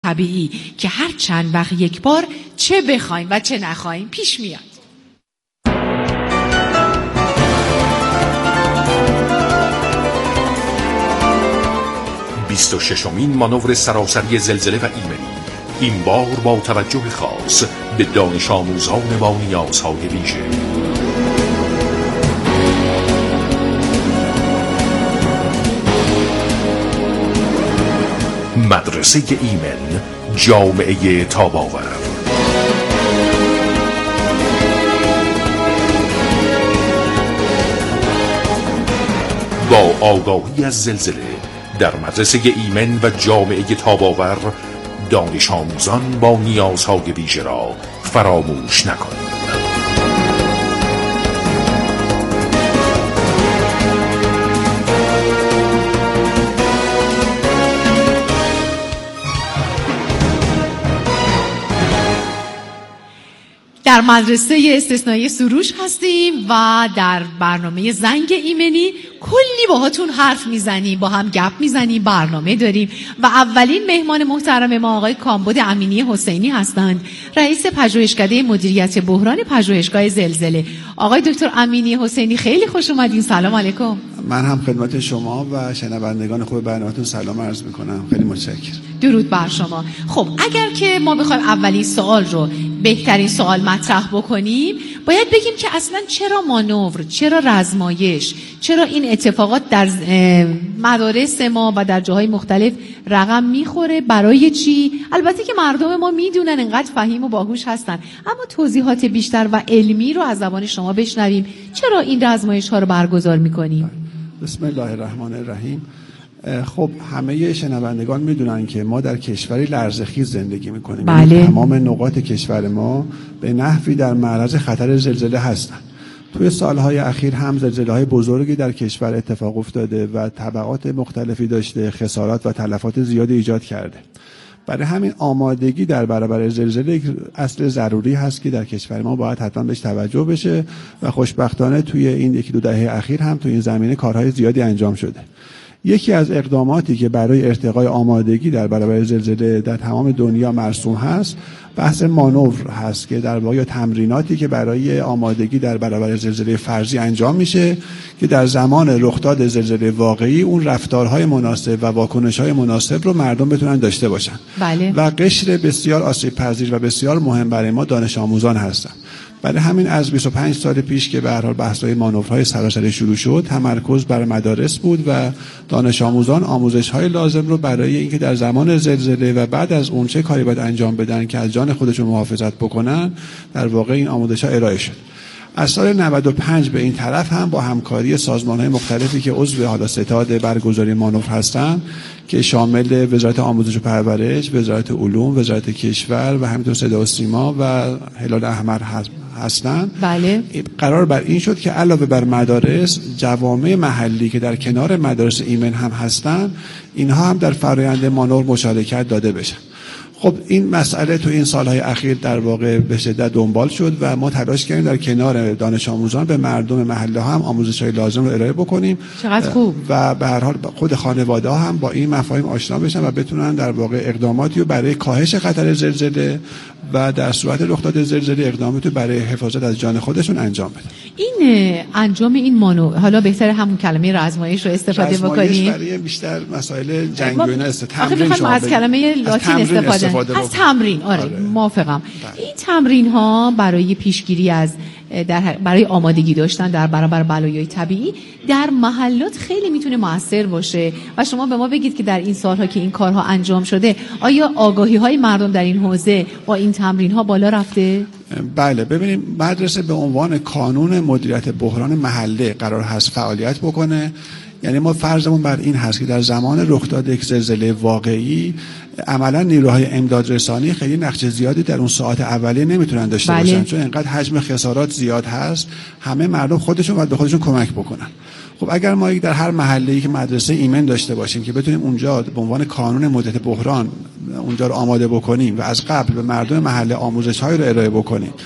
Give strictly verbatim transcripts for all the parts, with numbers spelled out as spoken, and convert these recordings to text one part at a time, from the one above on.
طبیعی که هر چند وقت یک بار چه بخوایم و چه نخوایم پیش میاد. بیست و ششمین مانور سراسری زلزله و ایمنی، این بار با توجه خاص به دانش آموزان با نیازهای ویژه. مدرسه ایمن، جامعه تاب‌آور. با آگاهی از زلزله در مدرسه ایمن و جامعه تاب‌آور، دانش آموزان با نیازهای ویژه را فراموش نکنید. در مدرسه استثنایی سروش هستیم و در برنامه زنگ ایمنی کلی باهاتون حرف میزنیم، با هم گپ میزنیم، برنامه داریم و اولین مهمان محترم ما آقای کامبد امینی حسینی هستند، رئیس پژوهشکده مدیریت بحران پژوهشگاه زلزله. آقای دکتر امینی حسینی خیلی خوش اومدین. سلام علیکم. من هم خدمت شما و شنوندگان خوب برنامه‌تون سلام عرض میکنم. خیلی متشکرم. درود بر شما. خب اگر که ما بخوایم اولین سوال رو، بهترین سوال مطرح بکنیم، باید بگیم که اصلا چرا مانور، چرا رزمایش، چرا این اتفاقات در مدارس ما و در جاهای مختلف رقم میخوره، برای چی؟ البته که مردم ما میدونن، انقدر فهیم و باهوش هستن، اما توضیحات بیشتر و علمی رو از زبان شما بشنویم. چرا این رزمایش ها رو برگزار میکنیم؟ بسم الله الرحمن الرحیم. خب همه شنوندگان میدونن که ما در کشوری لرزه‌خیز زندگی میکنیم. بله. تمام نقاط کشور ما به نحوی در معرض خطر زلزله هستن. توی سالهای اخیر هم زلزله‌های بزرگی در کشور اتفاق افتاده و تبعات مختلفی داشته، خسارات و تلفات زیادی ایجاد کرده. برای همین آمادگی در برابر زلزله یک اصل ضروری هست که در کشور ما باید حتما بهش توجه بشه و خوشبختانه توی این یکی دو دهه اخیر هم توی این زمینه کارهای زیادی انجام شده. یکی از اقداماتی که برای ارتقای آمادگی در برابر زلزله در تمام دنیا مرسوم هست، بحث مانور هست که در واقع تمریناتی که برای آمادگی در برابر زلزله فرضی انجام میشه که در زمان رخداد زلزله واقعی اون رفتارهای مناسب و واکنش‌های مناسب رو مردم بتونن داشته باشن. بله. و قشر بسیار آسیب پذیر و بسیار مهم برای ما دانش آموزان هستن. برای همین از بیست و پنج سال پیش که به هر حال بحث‌های مانورهای سراسری شروع شد، تمرکز بر مدارس بود و دانش آموزان آموزش‌های لازم رو برای اینکه در زمان زلزله و بعد از اون چه کاری باید انجام بدن که از جان خودشون محافظت بکنن، در واقع این آموزش‌ها ارائه شد. از سال نود و پنج به این طرف هم با همکاری سازمان‌های مختلفی که عضو حالا ستاد برگزاری مانور هستند که شامل وزارت آموزش و پرورش، وزارت علوم، وزارت کشور و همینطور صدا و سیما و هلال احمر هستند. بله. قرار بر این شد که علاوه بر مدارس، جوامع محلی که در کنار مدارس ایمن هم هستند، اینها هم در فرآیند مانور مشارکت داده بشن. خب این مسئله تو این سالهای اخیر در واقع به شدت دنبال شد و ما تلاش کردیم در کنار دانش آموزان به مردم محله هم آموزش‌های لازم رو ارائه بکنیم. چقدر خوب. و به هر حال خود خانواده ها هم با این مفاهیم آشنا بشن و بتونن در واقع اقداماتی رو برای کاهش خطر زلزله و در صورت رخداد زلزله اقداماتی برای حفاظت از جان خودشون انجام بدن. این انجام این مانو، حالا بهتره همون کلمه رزمایش رو استفاده بکنیم. رزمایش برای بیشتر مسائل جنگی و اینا استفاده شما از کلمه لاتین استفاده, استفاده از تمرین. آره, آره. موافقم. این تمرین ها برای پیشگیری از در برای آمادگی داشتن در برابر بلایای طبیعی در محلات خیلی میتونه موثر باشه و شما به ما بگید که در این سالها که این کارها انجام شده، آیا آگاهی های مردم در این حوزه با این تمرین ها بالا رفته؟ بله، ببینیم مدرسه به عنوان کانون مدیریت بحران محله قرار هست فعالیت بکنه. یعنی ما فرضمون بر این هست که در زمان رخداد یک زلزله واقعی عملا نیروهای امداد رسانی خیلی نقش زیادی در اون ساعات اولیه نمیتونن داشته بله. باشن، چون اینقدر حجم خسارات زیاد هست. همه مردم خودشون باید به خودشون کمک بکنن. خب اگر ما در هر محله‌ای که مدرسه ایمن داشته باشیم که بتونیم اونجا به عنوان کانون مدیریت بحران اونجا رو آماده بکنیم و از قبل به مردم محله آموزش‌های رو ارائه بکنیم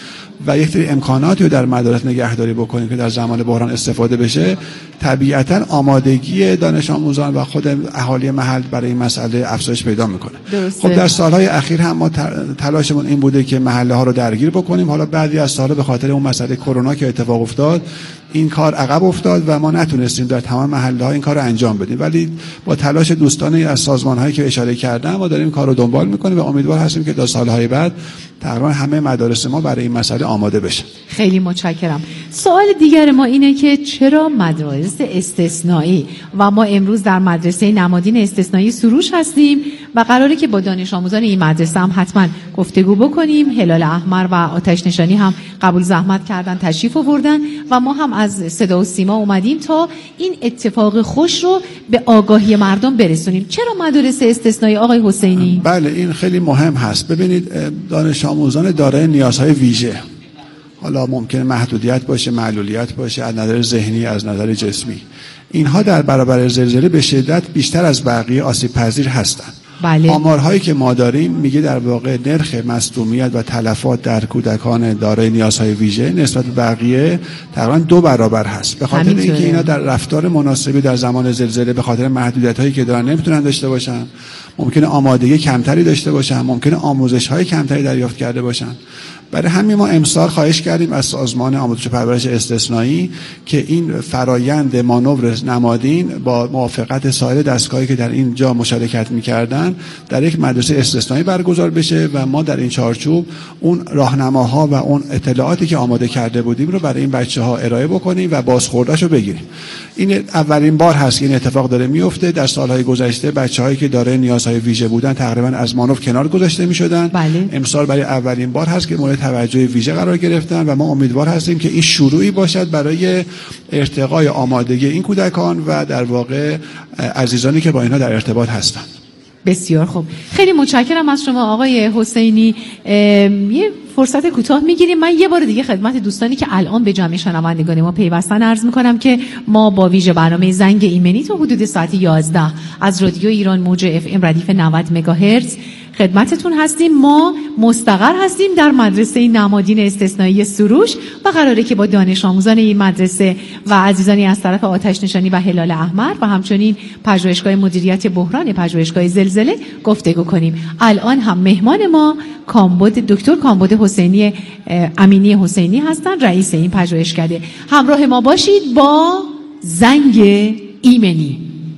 و یک سری امکاناتی رو در مدارس نگهداری بکنیم که در زمان بحران استفاده بشه، طبیعتاً آمادگی دانش آموزان و خود اهالی محل برای این مسئله افزایش پیدا میکنه. درسته. خب در سالهای اخیر هم ما تلاشمون این بوده که محله ها رو درگیر بکنیم. حالا بعضی از سالها به خاطر اون مسئله کرونا که اتفاق افتاد این کار عقب افتاد و ما نتونستیم در تمام محله ها این کار رو انجام بدیم، ولی با تلاش دوستانی از سازمان هایی که اشاره کردم ما داریم کار رو دنبال میکنیم و امیدوار هستیم که در سالهای بعد تقریبا همه مدارس ما برای این مسئله آماده بشه. خیلی متشکرم. سوال دیگر ما اینه که چرا مدارس استثنایی و ما امروز در مدرسه نمادین استثنایی سروش هستیم و قراره که با دانش آموزان این مدرسه هم حتما گفتگو بکنیم. هلال احمر و آتش نشانی هم قبول زحمت کردن، تشریف آوردن و ما هم از صدا و سیما اومدیم تا این اتفاق خوش رو به آگاهی مردم برسونیم. چرا مدارس استثنایی آقای حسینی؟ بله این خیلی مهم هست. ببینید دانش آموزان دارای نیازهای ویژه، حالا ممکنه محدودیت باشه، معلولیت باشه، از نظر ذهنی، از نظر جسمی، اینها در برابر زلزله به شدت بیشتر از بقیه آسیب پذیر هستند. بله. آمارهایی که ما داریم میگه در واقع نرخ مصدومیت و تلفات در کودکان دارای نیازهای ویژه نسبت به بقیه تقریبا دو برابر هست. به خاطر اینکه اینا در رفتار مناسبی در زمان زلزله به خاطر محدودیت‌هایی که دارن نمیتونن داشته باشن، ممکنه آمادگی کمتری داشته باشن، ممکنه آموزش‌های کمتری دریافت کرده باشن. برای همین ما امسال خواهش کردیم از سازمان آموزش و پرورش استثنایی که این فرایند مانور نمادین با موافقت سایر دستگاهی که در این جا مشارکت می‌کردن در یک مدرسه استثنایی برگزار بشه و ما در این چارچوب اون راهنماها و اون اطلاعاتی که آماده کرده بودیم رو برای این بچه‌ها ارائه بکنیم و بازخورداشو بگیریم. این اولین بار هست که این اتفاق داره میفته. در سالهای گذشته بچه‌هایی که دارای نیازهای ویژه بودن تقریبا از مانور کنار گذاشته می‌شدن. بله. امسال برای اولین بار هست که مورد توجه ویژه قرار گرفتن و ما امیدوار هستیم که این شروعی باشد برای ارتقای آمادگی این کودکان و در واقع عزیزانی که با اینها در ارتباط هستند. بسیار خوب. خیلی متشکرم از شما آقای حسینی. یه فرصت کوتاه میگیریم. من یه بار دیگه خدمت دوستانی که الان به جمع شنوندگان ما پیوستن عرض میکنم که ما با ویژه برنامه زنگ ایمنی تا حدود ساعت یازده از رادیو ایران موج اف ام ردیف نود مگاهرتز خدمتتون هستیم. ما مستقر هستیم در مدرسه نمادین استثنایی سروش و قراره که با دانش آموزان این مدرسه و عزیزانی از طرف آتش نشانی و هلال احمر و همچنین پژوهشگاه مدیریت بحران پژوهشگاه زلزله گفتگو کنیم. الان هم مهمان ما کامبد دکتر کامبد حسینی امینی حسینی هستند، رئیس این پژوهشکده. همراه ما باشید با زنگ ایمنی.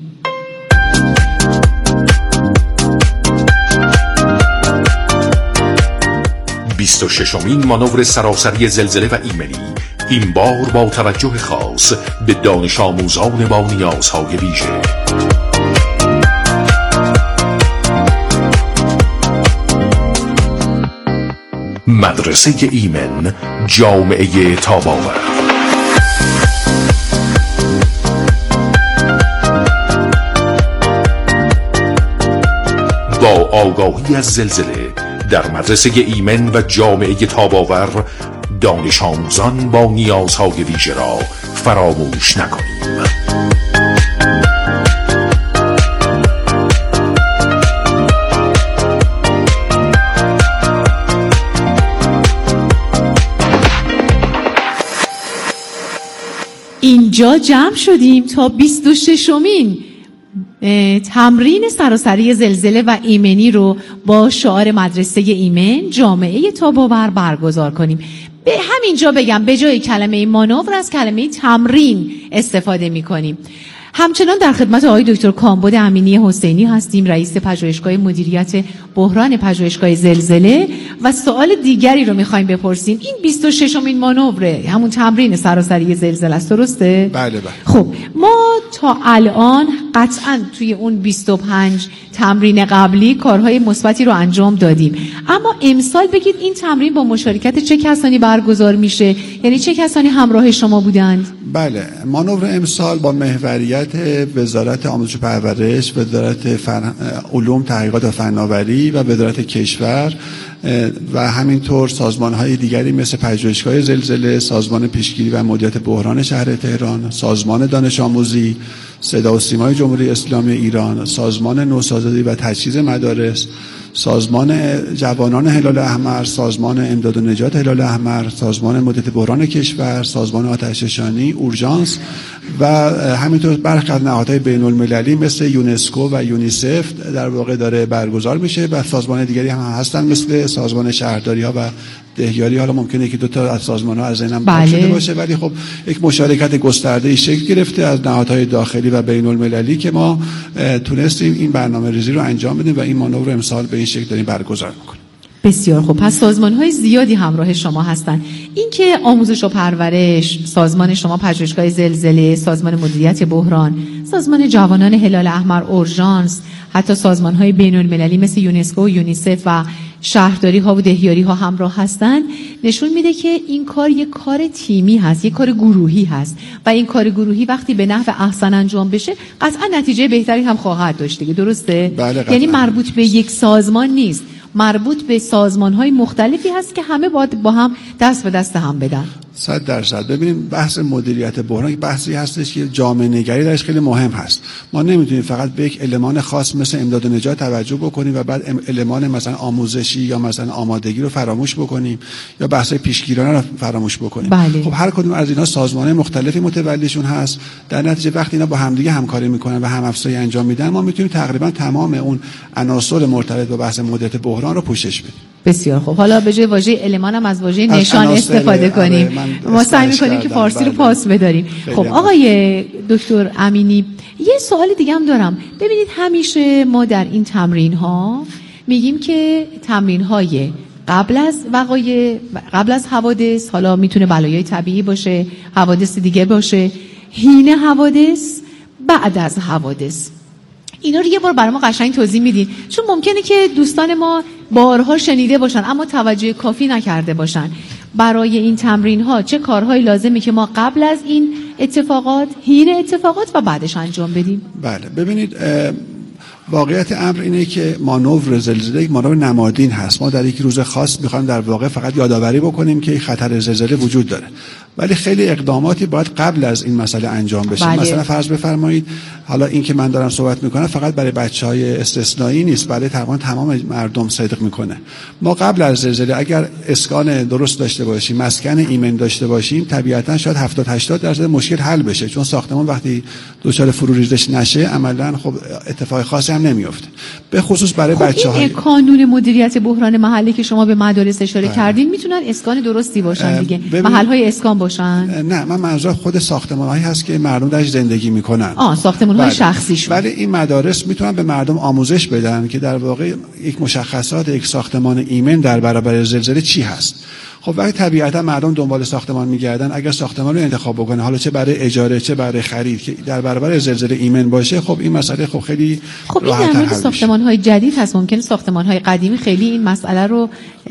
بیست و ششمین مانور سراسری زلزله و ایمنی، این بار با توجه خاص به دانش آموزان با نیازهای ویژه. مدرسه ایمن، جامعه تاب‌آور. با آگاهی از زلزله در مدرسه ایمن و جامعه تاب‌آور دانش آموزان با نیازهای ویژه را فراموش نکنیم. اینجا جمع شدیم تا بیست و ششمین تمرین سراسری زلزله و ایمنی رو با شعار مدرسه ایمن جامعه تاب‌آور برگزار کنیم. به همینجا بگم به جای کلمه مانور از کلمه تمرین استفاده می کنیم. همچنان در خدمت آقای دکتر کامبد امینی حسینی هستیم، رئیس پژوهشگاه مدیریت بحران پژوهشگاه زلزله و سوال دیگری رو می‌خوایم بپرسیم. این بیست و ششمین مانوره، همون تمرین سراسری زلزله است، درسته؟ بله بله. خب ما تا الان قطعاً توی اون بیست و پنج تمرین قبلی کارهای مثبتی رو انجام دادیم، اما امسال بگید این تمرین با مشارکت چه کسانی برگزار میشه؟ یعنی چه کسانی همراه شما بودند؟ بله، مانور امسال با محوریت وزارت آموزش و پرورش، وزارت فن... علوم تحقیقات و فناوری و وزارت کشور و همینطور سازمان‌های دیگری مثل پژوهشگاه زلزله، سازمان پیشگیری و مدیریت بحران شهر تهران، سازمان دانش آموزی، صدا و سیمای جمهوری اسلامی ایران، سازمان نوسازی و تجهیز مدارس، سازمان جوانان هلال احمر، سازمان امداد و نجات هلال احمر، سازمان مدیریت بحران کشور، سازمان آتش‌نشانی، اورژانس و همینطور برخی از نهادهای بین‌المللی مثل یونسکو و یونیسف در واقع داره برگزار میشه و سازمان دیگری هم هستن مثل سازمان شهرداری‌ها و دهیاری. حالا ممکنه که دو تا از سازمان‌ها از ذهنم پاک شده باشه، ولی خب یک مشارکت گسترده‌ای شکل گرفته از نهادهای داخلی و بین‌المللی که ما تونستیم این برنامه‌ریزی رو انجام بدیم و این مانور رو امسال به این شکل داریم برگزار می‌کنیم. بسیار خوب. پس سازمان‌های زیادی همراه شما هستن. این که آموزش و پرورش، سازمان شما پژوهشگاه زلزله، سازمان مدیریت بحران، سازمان جوانان هلال احمر، اورژانس، حتی سازمان‌های بین‌المللی مثل یونسکو و یونیسف و شهرداری‌ها و دهیاری‌ها همراه هستن، نشون میده که این کار یک کار تیمی هست، یک کار گروهی هست و این کار گروهی وقتی به نحو احسن انجام بشه قطعا نتیجه بهتری هم خواهد داشت دیگه. درسته؟ بله، یعنی مربوط به یک سازمان نیست، مربوط به سازمان‌های مختلفی هست که همه باید با هم دست به دست هم بدن. صد درصد. ببینیم بحث مدیریت بحران یک بحثی هستش که جامعه نگری درش خیلی مهم هست. ما نمیتونیم فقط به یک المان خاص مثل امداد و نجات توجه بکنیم و بعد المان مثلا آموزشی یا مثلا آمادگی رو فراموش بکنیم یا بحث پیشگیرانه رو فراموش بکنیم. بله. خب هر کدوم از اینا سازمان‌های مختلفی متولیشون هست. در نتیجه وقتی اینا با همدیگه همکاری میکنن و هم افزایی انجام میدن، ما میتونیم تقریبا تمام اون عناصر مرتبط با بحث مدیریت بحران رو پوشش بدیم. بسیار خوب. حالا به جای واژه المان هم از واژه نشان استفاده کنیم. ما سعی می‌کنیم که فارسی رو پاس بداریم. خب آقای دکتر امینی، یه سوال دیگه هم دارم. ببینید همیشه ما در این تمرین‌ها میگیم که تمرین‌های قبل از وقایع، قبل از حوادث، حالا میتونه بلایای طبیعی باشه، حوادث دیگه باشه، حین حوادث، بعد از حوادث، اینا رو یه بار برای ما قشنگ توضیح میدین؟ چون ممکنه که دوستان ما بارها شنیده باشن اما توجه کافی نکرده باشن. برای این تمرین ها چه کارهایی لازمی که ما قبل از این اتفاقات، حین اتفاقات و بعدش انجام بدیم؟ بله، ببینید واقعیت امر اینه که مانور زلزله یک مانور نمادین هست. ما در یک روز خاص میخوایم در واقع فقط یادآوری بکنیم که خطر زلزله وجود داره، ولی خیلی اقداماتی باید قبل از این مسئله انجام بشه. بله. مثلا فرض بفرمایید حالا این که من دارم صحبت میکنم فقط برای بچهای استثنایی نیست، برای تقریبا تمام مردم صدق میکنه. ما قبل از زلزله اگر اسکان درست داشته باشیم، مسکن ایمن داشته باشیم، طبیعتا شاید هفتاد هشتاد درصد مشکل حل بشه، چون ساختمان وقتی دچار فرو ریزش نشه عملا خب اتفاق خاصی هم نمیفته. به خصوص برای خب بچه‌های این کانون مدیریت بحران محلی که شما به مدارس اشاره بله. کردین میتونن اسکان درستی باشن دیگه، محل‌های اسکان باشن؟ نه، من منظور خود ساختمان‌هایی هست که مردم درش زندگی میکنن. آه ساختمان‌های بله. شخصیشون. ولی این مدارس میتونن به مردم آموزش بدن که در واقع یک مشخصات یک ساختمان ایمن در برابر زلزله چی هست. خب وقتی طبیعتا مردم دنبال ساختمان میگردن، اگر ساختمان رو انتخاب بکنه، حالا چه برای اجاره چه برای خرید، که در برابر زلزله ایمن باشه، خب این مسئله خب خیلی خب این در مورد ساختمان‌های جدید هست. ممکنه ساختمان‌های قدیمی خیلی این مسئله رو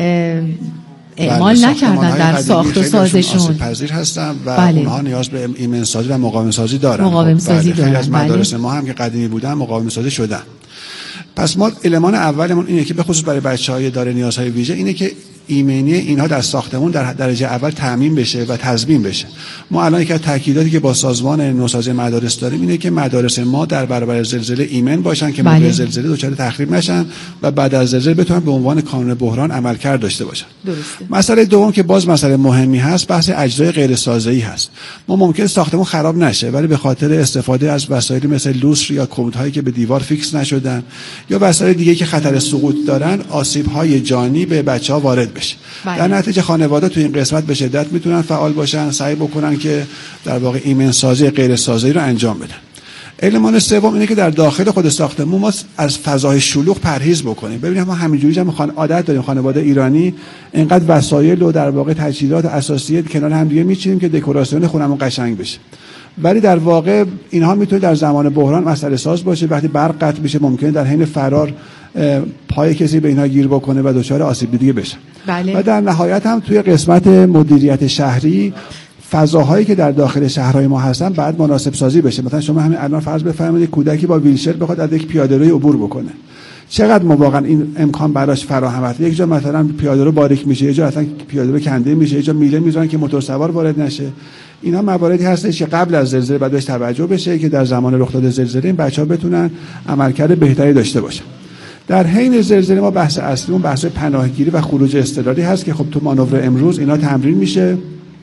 اعمال بله، نکردن در ساخت و سازشون. آسیب پذیر هستن و بله. اونها نیاز به ایمن سازی و مقاوم سازی دارن. مقاوم سازی خب دارن. خیلی از مدارس ما هم که قدیمی بودن مقاوم سازی شدن. پس ما المان اولمون اینه که به خصوص برای بچه‌های داره نیازهای ویژه اینه که ایمنی اینها در ساختمون در درجه اول تامین بشه و تضمین بشه. ما الان یک از تاکیداتی که با سازمان نوسازی مدارس داریم اینه که مدارس ما در برابر زلزله ایمن باشن که موقع بله. زلزله دچار تخریب نشن و بعد از زلزله بتونن به عنوان کانون بحران عملکرد داشته باشن. درسته. مسئله دوم که باز مسئله مهمی هست، بحث اجزای غیر سازه‌ای هست. ما ممکن ساختمون خراب نشه ولی به خاطر استفاده از وسایلی مثل لوسر یا کمدهایی که به دیوار فیکس نشدن یا وسایل دیگه که خطر سقوط دارن، آسیب‌های جانی به بچه‌ها وارد بشه. بله. در نتیجه خانواده تو این قسمت به شدت میتونن فعال باشن، سعی بکنن که در واقع ایمن سازی غیر سازی رو انجام بدن. المان سوم اینه که در داخل خود ساختمون ما از فضای شلوغ پرهیز بکنیم. ببینید ما همینجوری هم خان... عادت داریم خانواده ایرانی اینقدر وسایل و در واقع تجهیزات اساسیه کنار هم دیگه میچینیم که دکوراسیون خونمون قشنگ بشه. ولی در واقع اینها میتونه در زمان بحران مسئله ساز باشه. وقتی برق قطع بشه ممکنه در حین فرار پای کسی به اینها گیر بکنه و دچار آسیب دیگه بشه. بله. و در نهایت هم توی قسمت مدیریت شهری فضاهایی که در داخل شهرهای ما هستن بعد مناسب سازی بشه. مثلا شما همین الان فرض بفرمایید کودکی با ویلچر بخواد از یک پیاده‌روی عبور بکنه چقدر ما واقعا این امکان براش فراهم است. یک جا مثلا پیاده رو باریک میشه، یه جا اصلا پیاده رو کنده میشه، یه جا میله میذارن که موتور سوار وارد نشه. اینا مواردی هستش که قبل از زلزله باید بهش توجه بشه که در زمان رخ داده زلزله این بچه‌ها بتونن عملکرد بهتری داشته باشن. در حین زلزله ما بحث اصلیمون بحث پناهگیری و خروج اضطراری هست که خب تو مانور امروز اینا تمرین میشه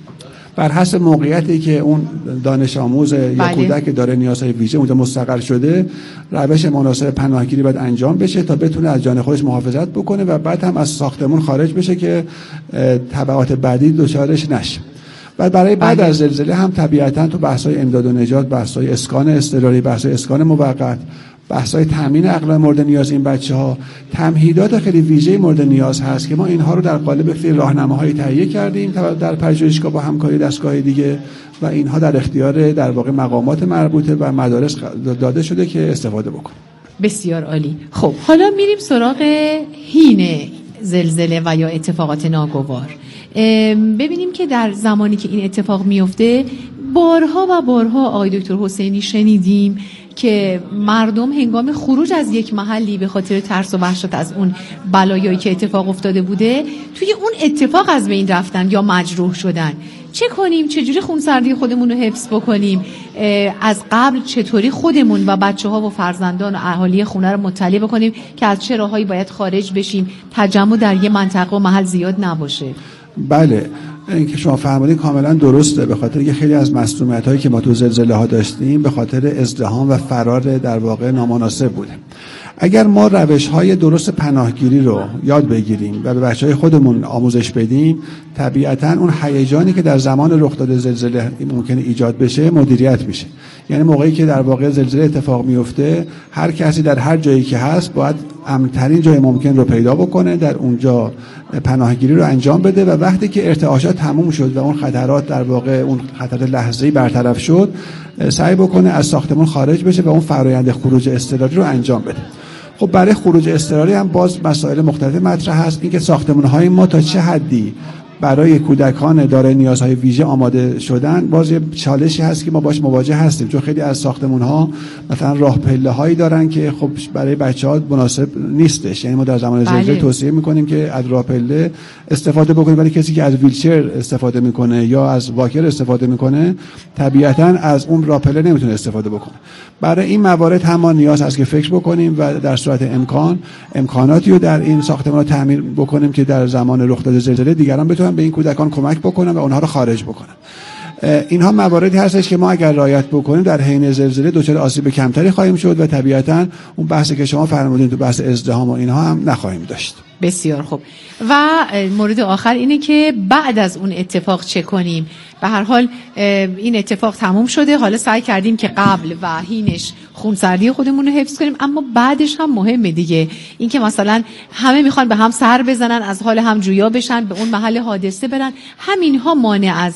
بر حسب موقعیتی که اون دانش آموز بله. یا کودک داره نیازهای ویژه اونجا مستقر شده، روش مناسب پناهگیری باید انجام بشه تا بتونه از جان خودش محافظت بکنه و بعد هم از ساختمون خارج بشه که تبعات بعدی دچارش نشه. و برای بعد بله. از زلزله هم طبیعتاً تو بحث‌های امداد و نجات، بحث‌های اسکان اضطراری، بحث‌های اسکان موقت، بحث‌های تامین اقلام مورد نیاز این بچه‌ها، تمهیدات خیلی ویژه مورد نیاز هست که ما اینها رو در قالب خیلی راهنماهایی تهیه کردیم در پژوهشگاه با همکاری دستگاه دیگه و اینها در اختیار در واقع مقامات مربوطه و مدارس داده شده که استفاده بکنن. بسیار عالی. خب حالا میریم سراغ حین زلزله و یا اتفاقات ناگوار. ببینیم که در زمانی که این اتفاق میفته بارها و بارها آقای دکتر حسینی شنیدیم که مردم هنگام خروج از یک محلی به خاطر ترس و وحشت از اون بلایایی که اتفاق افتاده بوده توی اون اتفاق از بین رفتن یا مجروح شدن. چه کنیم؟ چجوری خونسردی خودمون رو حفظ بکنیم؟ از قبل چطوری خودمون و بچه ها و فرزندان و اهالی خونه رو مطلع بکنیم که از چه راههایی باید خارج بشیم، تجمع در یه منطقه و محل زیاد نباشه؟ بله، این که شما فرمودین کاملا درسته، به خاطر که خیلی از مصدومیت هایی که ما تو زلزله ها داشتیم به خاطر ازدحام و فرار در واقع نامناسب بوده. اگر ما روش های درست پناهگیری رو یاد بگیریم و به بچه های خودمون آموزش بدیم، طبیعتا اون هیجانی که در زمان رخ داده زلزله ممکنه ایجاد بشه مدیریت میشه. یعنی موقعی که در واقع زلزله اتفاق میفته هر کسی در هر جایی که هست باید امن‌ترین جای ممکن رو پیدا بکنه، در اونجا پناهگیری رو انجام بده و وقتی که ارتعاشات تموم شد و اون خطرات در واقع اون خطر لحظه‌ای برطرف شد سعی بکنه از ساختمان خارج بشه و اون فرآیند خروج اضطراری رو انجام بده. خب برای خروج اضطراری هم باز مسائل مختلف مطرح هست، اینکه ساختمان‌های ما تا چه حدی برای کودکان دارای نیازهای ویژه آماده شدن باز یه چالشی هست که ما باش مواجه هستیم، چون خیلی از ساختمان‌ها مثلا راه پله‌هایی دارن که خب برای بچه‌ها مناسب نیستش. یعنی ما در زمان زلزله بله. توصیه می‌کنیم که از راه پله استفاده بکنیم، ولی کسی که از ویلچر استفاده می‌کنه یا از واکر استفاده می‌کنه طبیعتاً از اون راه پله نمی‌تونه استفاده بکنه. برای این موارد هم ما نیاز هست که فکر بکنیم و در صورت امکان امکاناتی رو در این ساختمان‌ها تعمیر بکنیم که در زمان رخ داده زلزله دیگران بتونن به این کودکان کمک بکنن و اونها رو خارج بکنن. اینها مواردی هستش که ما اگر رعایت بکنیم در حین زلزله دچار آسیب کمتری خواهیم شد و طبیعتاً اون بحثی که شما فرمودین تو بحث ازدحام و اینها هم نخواهیم داشت. بسیار خوب. و مورد آخر اینه که بعد از اون اتفاق چه کنیم؟ به هر حال این اتفاق تموم شده، حالا سعی کردیم که قبل و حینش خونسردی خودمون رو حفظ کنیم، اما بعدش هم مهمه دیگه. این که مثلا همه میخوان به هم سر بزنن، از حال هم جویا بشن، به اون محل حادثه برن، همینها مانع از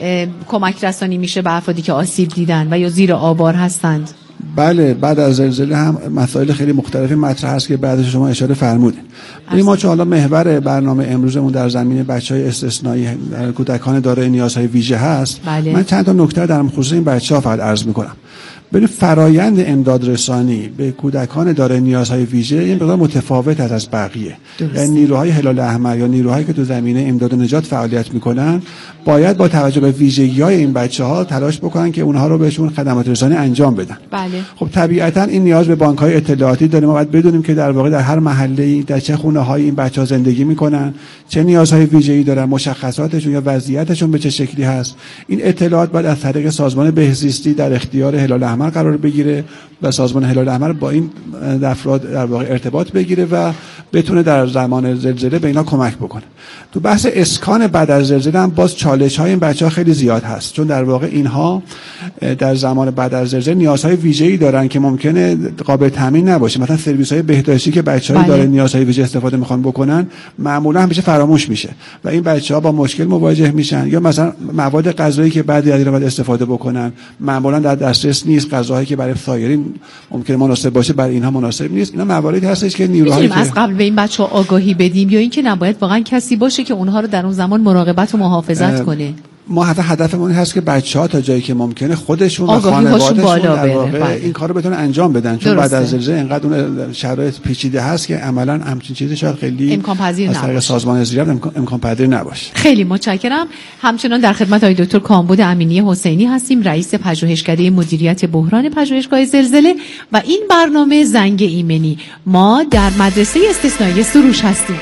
کمک رسانی میشه به افرادی که آسیب دیدن و یا زیر آوار هستند. بله، بعد از زلزله هم مسائل خیلی مختلفی مطرح هست که بعدش شما اشاره فرمودین. این ما چون حالا محور برنامه امروزمون در زمینه بچهای استثنایی کودکان دارای نیازهای ویژه هست، بله. من چند تا نکته در خصوص این بچه‌ها فقط عرض می‌کنم. ببین فرایند امداد رسانی به کودکان دارای نیازهای ویژه این مقدار متفاوت است از بقیه. یعنی نیروهای هلال احمر یا نیروهایی که تو زمینه امداد و نجات فعالیت میکنن باید با توجه به ویژگی‌های این بچه‌ها تلاش بکنن که اونها رو بهشون خدمات رسانی انجام بدن. بله. خب طبیعتاً این نیاز به بانک‌های اطلاعاتی داره. ما باید بدونیم که در واقع در هر محله‌ای در چه خونه‌هایی این بچه‌ها زندگی میکنن، چه نیازهای ویژه‌ای دارن، مشخصاتشون یا وضعیتشون به چه شکلی هست. این اطلاعات باید از طریق سازمان بهزیستی در اختیار هلال احمر قرار بگیره و سازمان هلال احمر با این افراد در واقع ارتباط بگیره و بتونه در زمان زلزله به اینا کمک بکنه. تو بحث اسکان بعد از زلزله هم باز چالش‌های این بچه‌ها خیلی زیاد هست، چون در واقع اینها در زمان بعد از زلزله نیازهای ویژه‌ای دارن که ممکنه قابل تامین نباشه. مثلا سرویس‌های بهداشتی که بچه‌ها بله. دارن نیازهای ویژه استفاده می‌خوان بکنن معمولا همیشه فراموش میشه و این بچه‌ها با مشکل مواجه میشن. یا مثلا مواد غذایی که بعضی از اینا باید استفاده بکنن معمولا در دسترس نیست، غذاهایی که برای سایرین ممکنه مناسب باشه برای اینها مناسب نیست. اینا مواردی هستش که نیروهایی که از قبل به این بچه‌ها آگاهی بدیم یا اینکه نباید واقعا کسی باشه که اونها رو در اون زمان مراقبت و محافظت کنه. ما حتی هدفمون هست که بچه‌ها تا جایی که ممکنه خودشون و خانواده‌شون در واقع این کارو بتونن انجام بدن، چون درسته. بعد از زلزله اینقدر اون شرایط پیچیده هست که عملاً همچین چیزی شاید خیلی امکان پذیر نباشه. از طریق سازمان زیراب امکان, امکان پذیر نباشه. خیلی متشکرم. همچنان در خدمت آقای دکتر کامبد امینی حسینی هستیم، رئیس پژوهشکده مدیریت بحران پژوهشگاه زلزله و این برنامه زنگ ایمنی. ما در مدرسه استثنایی سروش هستیم.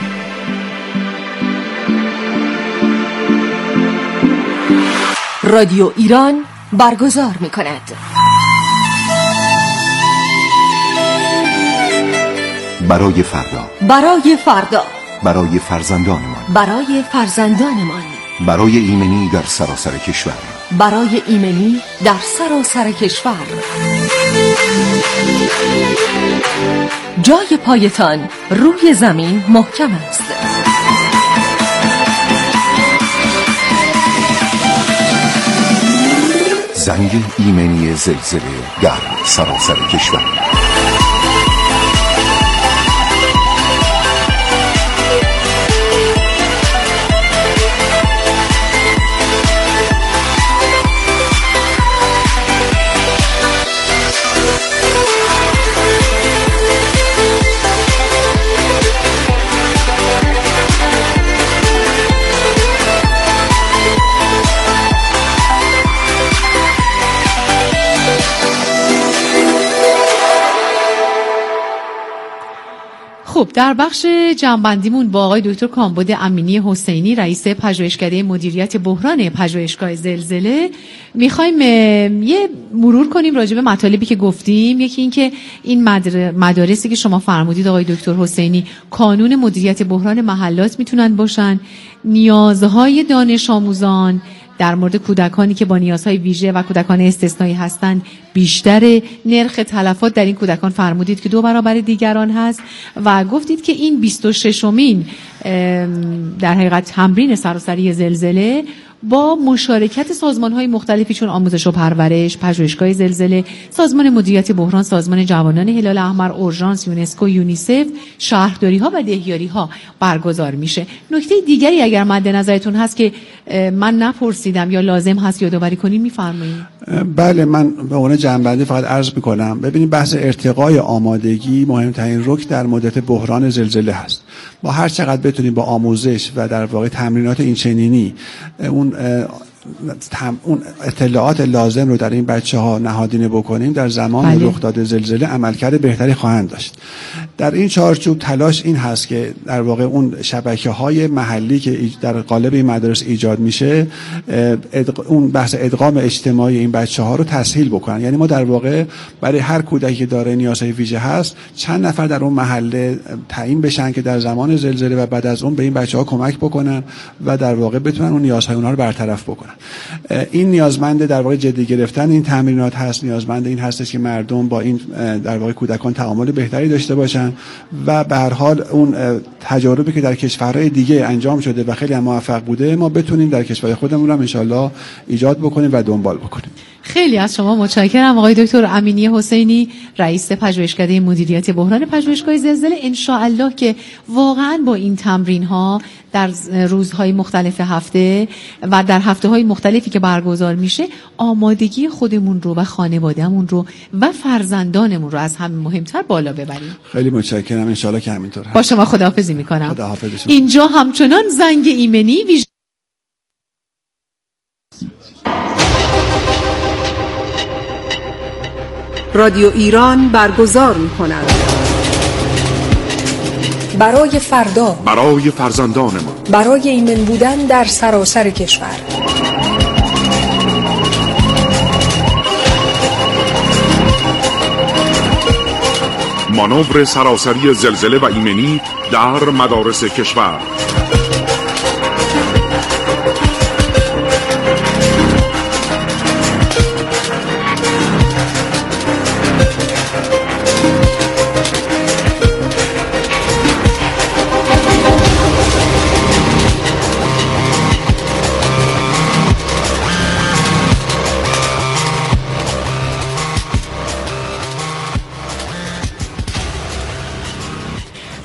رادیو ایران برگزار می کند. برای فردا، برای فردا، برای فرزندانمان، برای فرزندانمان، برای ایمنی در سراسر کشور، برای ایمنی در سراسر کشور. جای پایتان روی زمین محکم است. زنگ ایمنی زلزله در سراسر کشور. خب در بخش جنبندیمون با آقای دکتر کامبد امینی حسینی، رئیس پژوهشکده مدیریت بحران پژوهشگاه زلزله، میخوایم یه مرور کنیم راجع به مطالبی که گفتیم. یکی این که این مدارسی که شما فرمودید آقای دکتر حسینی کانون مدیریت بحران محلات میتونن باشن، نیازهای دانش آموزان در مورد کودکانی که با نیازهای ویژه و کودکان استثنایی هستند بیشتر، نرخ تلفات در این کودکان فرمودید که دو برابر دیگران هست و گفتید که این بیست و ششمین در حقیقت تمرین سراسری زلزله با مشارکت سازمان‌های مختلفی چون آموزش و پرورش، پژوهشگاه زلزله، سازمان مدیریت بحران، سازمان جوانان هلال احمر، اورژانس، یونسکو، یونیسف، شهرداری‌ها و دهیاری‌ها برگزار میشه. نکته دیگری اگر مد نظرتون هست که من نپرسیدم یا لازم هست یادآوری کنین می‌فرمایید. بله، من به عنوان جنبندی فقط عرض می‌کنم. ببینید بحث ارتقای آمادگی مهمترین رکن در مدت بحران زلزله هست. ما هر چقدر بتونیم با آموزش و در واقع تمرینات این چنینی اون اون اطلاعات لازم رو در این بچه‌ها نهادینه بکنیم، در زمان رخ داده زلزله عملکرد بهتری خواهند داشت. در این چارچوب تلاش این هست که در واقع اون شبکه‌های محلی که در قالب این مدارس ایجاد میشه، اون بحث ادغام اجتماعی این بچه‌ها رو تسهیل بکنن. یعنی ما در واقع برای هر کودکی که داره نیازهای ویژه هست چند نفر در اون محله تعیین بشن که در زمان زلزله و بعد از اون به این بچه‌ها کمک بکنن و در واقع بتونن اون نیازهای اونها رو برطرف بکنن. این نیازمند در واقع جدی گرفتن این تمرینات هست، نیازمند این هستش که مردم با این در واقع کودکان تعامل بهتری داشته باشن و به هر حال اون تجاربی که در کشورهای دیگه انجام شده و خیلی موفق بوده ما بتونیم در کشور خودمون هم ان شاءالله ایجاد بکنیم و دنبال بکنیم. خیلی از شما متشکرم آقای دکتر امینی حسینی، رئیس پژوهشکده مدیریت بحران پژوهشگاه زلزله. ان شاء الله که واقعا با این تمرین ها در روزهای مختلف هفته و در هفته‌های مختلفی که برگزار میشه آمادگی خودمون رو و خانوادهمون رو و فرزندانمون رو از همه مهمتر بالا ببریم. خیلی متشکرم، ان شاء الله که همینطور هست. با شما خداحافظی میکنم. خداحافظ شما. اینجا همچنان زنگ ایمنی ویژ... رادیو ایران برگزار می‌کند. برای فردا، برای فرزندانمان، برای ایمن بودن در سراسر کشور. مانور سراسری زلزله و ایمنی در مدارس کشور.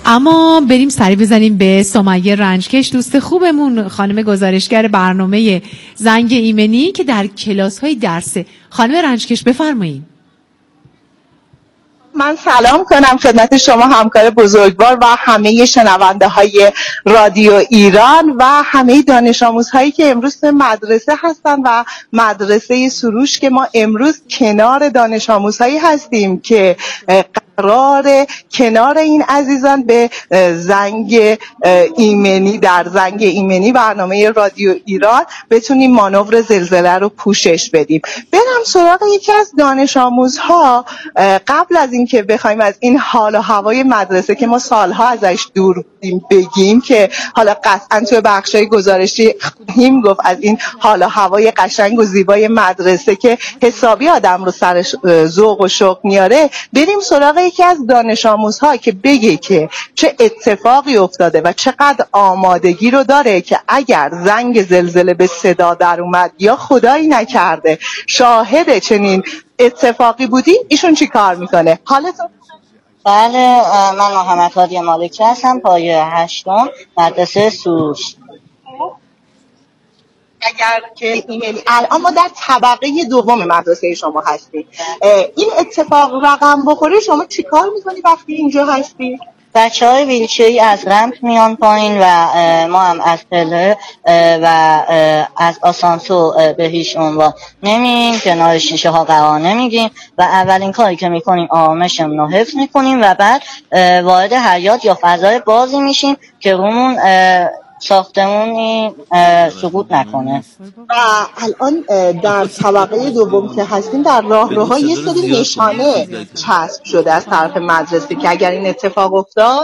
اما بریم سری بزنیم به سمیه رنجکش، دوست خوبمون، خانم گزارشگر برنامه زنگ ایمنی که در کلاس های درسه. خانم رنجکش بفرمایید. من سلام کنم خدمت شما همکار بزرگوار و همه شنونده های رادیو ایران و همه دانش آموزهایی که امروز به مدرسه هستن و مدرسه سروش که ما امروز کنار دانش آموزهایی هستیم که قرار کنار این عزیزان به زنگ ایمنی در زنگ ایمنی برنامه رادیو ایران بتونیم مانور زلزله رو پوشش بدیم. برم سراغ یکی از دانش آموزها قبل از اینکه بخوایم از این حال و هوای مدرسه که ما سالها ازش دور بودیم بگیم، که حالا قطعا توی بخشای گزارشی خواهیم گفت از این حال و هوای قشنگ و زیبای مدرسه که حسابی آدم رو سر ذوق و شوق میاره، بریم سراغ یکی از دانش آموزها که بگه که چه اتفاقی افتاده و چقدر آمادگی رو داره که اگر زنگ زلزله به صدا در اومد یا خدایی نکرده شاهد چنین اتفاقی بودی، ایشون چی کار میکنه؟ حالتون؟ بله، من محمد هادی مالکی هستم، پایه هشتم مدرسه سروش. اگر که ایمنی الان ما در طبقه دوم مدرسه شما هستیم، این اتفاق رقم بخوره شما چی کار میکنی وقتی اینجا هستی؟ بچه های ویلچری از رمپ میان پایین و ما هم از پله و از آسانسور به هیچ عنوان نمیریم، کنار شیشه ها قرار نمیگیم و اولین کاری که میکنیم آرامشمون رو حفظ میکنیم و بعد وارد حیاط یا فضای بازی میشیم که رومون ساختمونی سقوط نکنه. و الان در طبقه دوم که هستیم در راهروها یه سری نشانه چسب شده از طرف مدرسه که اگر این اتفاق افتاد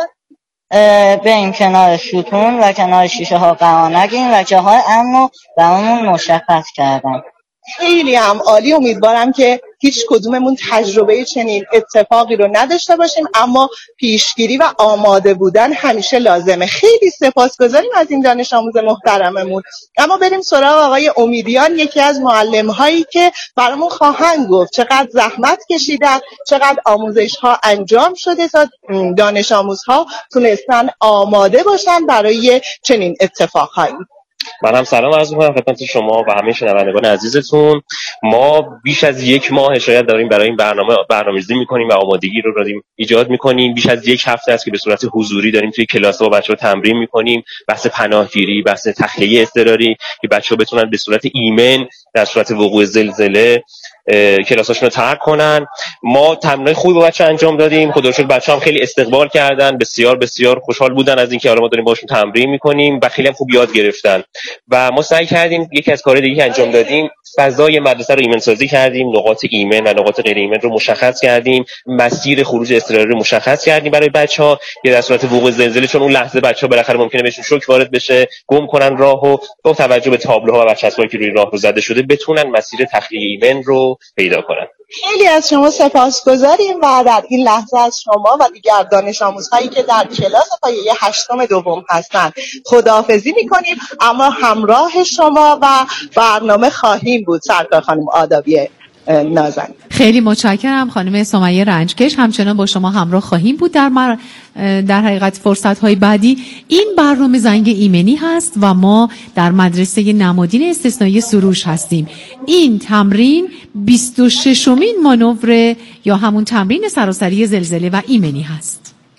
بریم کنار ستون و کنار شیشه ها قرار نگیریم و جاهای امن رو برامون مشخص کردن. خیلی هم عالی. امیدوارم که هیچ کدوممون تجربه چنین اتفاقی رو نداشته باشیم، اما پیشگیری و آماده بودن همیشه لازمه. خیلی سپاسگزاریم از این دانش آموز محترممون. اما بریم سراغ آقای امیدیان، یکی از معلم هایی که برامون خواهند گفت چقدر زحمت کشیدن، چقدر آموزش ها انجام شده تا دانش آموزها تونستن آماده باشن برای چنین اتفاقهایی. من هم سلام عرض می‌کنم خدمت شما و همه شنوندگان عزیزتون. ما بیش از یک ماه شاید داریم برای این برنامه برنامه‌ریزی می‌کنیم و آمادگی رو داریم ایجاد می‌کنیم. بیش از یک هفته است که به صورت حضوری داریم توی کلاس‌ها با بچه‌ها تمرین می‌کنیم، بحث پناهگیری، بحث تخلیه اضطراری که بچه‌ها بتونن به صورت ایمن در صورت وقوع زلزله کلاساشون رو ترک کنن. ما تمرین خوبی با بچه‌ها انجام دادیم. خدا رو شکر بچه‌ها هم خیلی استقبال کردن، بسیار بسیار خوشحال بودن از اینکه حالا ما داریم باشون تمرین می‌کنیم و خیلی هم خوب یاد گرفتن. و ما سعی کردیم یکی از کارهای دیگه که انجام دادیم فضای مدرسه رو ایمن سازی کردیم، نقاط ایمن و نقاط غیر ایمن رو مشخص کردیم، مسیر خروج اضطراری رو مشخص کردیم برای بچه‌ها که در صورت وقوع زلزله، چون اون لحظه بچه‌ها بالاخره ممکنه بهشون شوک وارد بشه، گم کنن راهو، با توجه به تابلوها و برچسبایی که روی راه رو زده شده بتونن مسیر تخلیه ایمن رو پیدا کنن. خیلی از شما سپاسگزاریم و در این لحظه از شما و دیگر دانش آموزهایی که در کلاس پایه هشتم دوم هستند خداحافظی می‌کنیم، اما همراه شما و برنامه خواهیم بود. سرکار خانم آدابی نازن، خیلی متشکرم. خانم سمیه رنجکش همچنان با شما همراه خواهیم بود در مر... در حقیقت فرصت‌های بعدی. این برنامه زنگ ایمنی هست و ما در مدرسه نمادین استثنایی سروش هستیم. این تمرین بیست و ششمین مانور یا همون تمرین سراسری زلزله و ایمنی هست.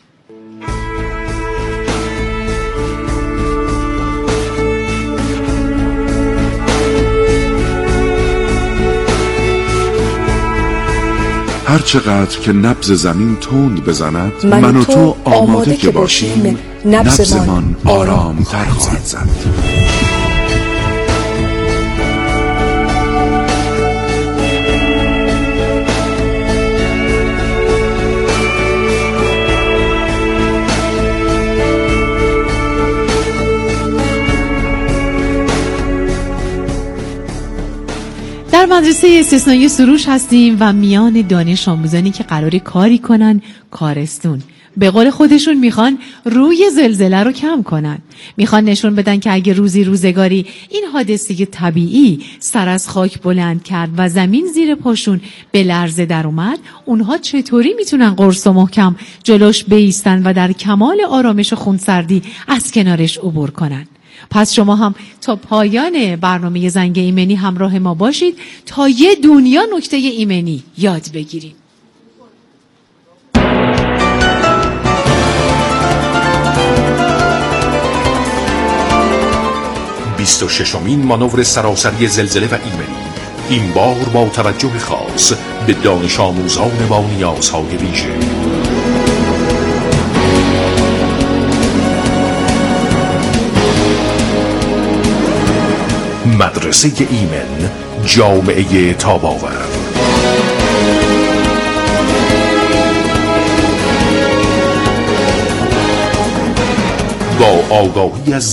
هر چقدر که نبض زمین تند بزند، من و تو آماده که باشیم، نبضمان آرام تر خواهد زد. در مدرسه استثنایی سروش هستیم و میان دانش آموزانی که قراره کاری کنن کارستون به قول خودشون میخوان روی زلزله رو کم کنن. میخوان نشون بدن که اگه روزی روزگاری این حادثه طبیعی سر از خاک بلند کرد و زمین زیر پاشون به لرزه در اومد، اونها چطوری میتونن قرص و محکم جلوش بایستن و در کمال آرامش و خونسردی از کنارش عبور کنن. پس شما هم تا پایان برنامه زنگ ایمنی همراه ما باشید تا یه دنیا نکته ایمنی یاد بگیریم. بیست و ششمین مانور سراسری زلزله و ایمنی، این بار با توجه خاص به دانش آموزان با نیازهای ویژه. مدرسه ایمن، جامعه تاب‌آور. با آگاهی از